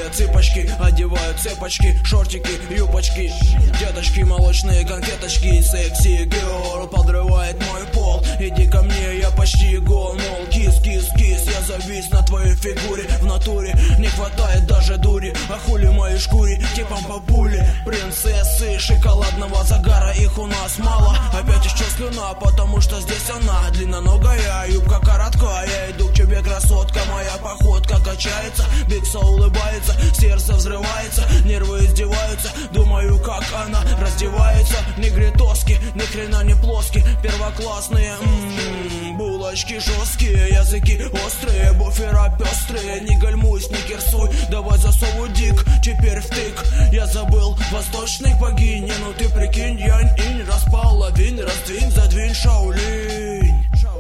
цыпочки одевают цепочки, шортики, юбочки. Деточки, молочные конфеточки, секси герл подрывает мой пол. Иди ко мне, я почти гол, мол, кис, кис, кис. Я завис на твоей фигуре, в натуре не хватает даже дури. А хули моей шкуре, типом бабули. Принцессы шоколадного загара, их у нас мало. Опять еще слюна, потому что здесь она длинноногая, юбка короткая. Я иду к тебе, красотка, моя походка качается. Бикса улыбается, сердце взрывается, нервы издеваются. Думаю, как она раздевается. Негритоски, ни хрена не плоские, первоклассные. Булочки жесткие, языки острые, буфера пестрые. Не гальмусь, не кирсуй, давай засову дик, теперь втык. Я забыл восточных богинь, ну ты прикинь, янь-инь. Располовинь, раздвинь, задвинь, Шаолинь.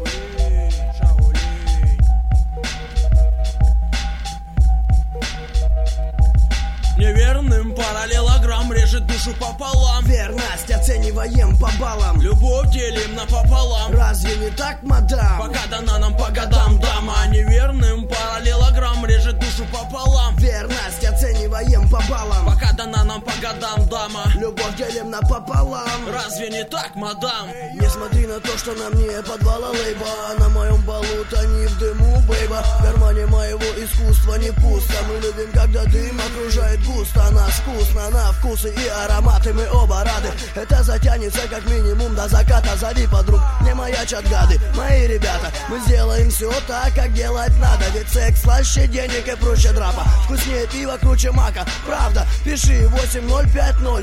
Неверным параллелограмм режет душу пополам. Верность оцениваем по баллам, любовь делим напополам. Разве не так, мадам? Пока дана нам по годам дама. Неверным параллелограмм режет душу пополам. Верность оцениваем по баллам, пока дана нам по годам дама. Любовь делим напополам. Разве не так, мадам? Не смотри на то, что на мне подвала лейба. На моем балу тони в дыму, бейба. В кармане моего искусства не пусто. Мы любим, когда дым окружает густо. Нас вкусно, на вкусы и ароматы мы оба рады. Это затянется как минимум до заката. Зови подруг, не маячат гады. Мои ребята, мы сделаем все так, как делать надо. Ведь секс слаще денег и проще драпа. Вкуснее пива, круче мака, правда. Пиши 8050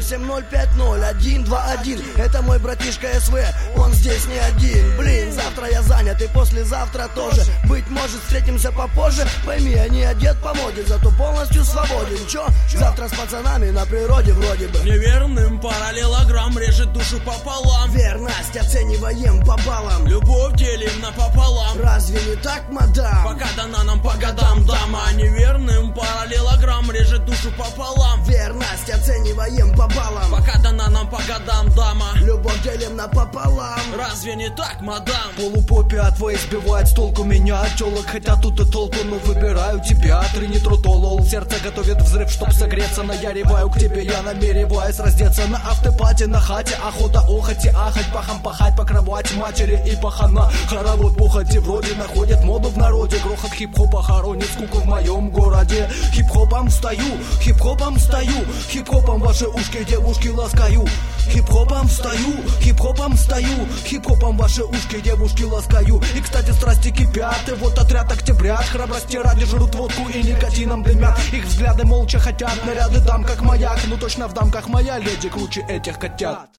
7050 121. Это мой братишка СВ, он здесь не один. Блин, завтра я занят и послезавтра тоже. Быть может, встретимся попозже. Пойми, я не одет по моде, зато полностью свободен. Чё? Завтра с пацанами на природе вроде бы. Неверным параллелограмм режет душу пополам. Верность оцениваем по баллам, любовь делим напополам. Разве не так, мадам? Пока дана нам по годам дама. Неверным параллелограмм режет душу пополам. Верность оцениваем по баллам, пока дана нам по годам дама. Любовь делим напополам. Разве не так, мадам? Полупопе от твоей сбивает с толку меня. Телок хотят тут и толку, но выбираю тебя. Тринитротолол, сердце готовит взрыв, чтоб согреться. Наяриваю к тебе, я намереваюсь раздеться. На автопате, на хате, охота охоть и ахать. Пахом пахать по кровати матери и пахана. Хоровод похоти вроде находит моду в народе. Грохот хип-хопа хоронит скуку в моем городе. Хип-хопом встаю, хип-хопом встаю. Хип-хопом ваши ушки девушки ласкаю. Хип-хопом встаю, хип-хопом встаю. Хип-хопом ваши ушки девушки ласкаю. И, кстати, страсти кипят, и вот отряд октябрят. Храбрости ради жрут водку и никотином дымят. Их взгляды молча хотят, наряды дам как маяк. Ну точно в дамках моя леди круче этих котят.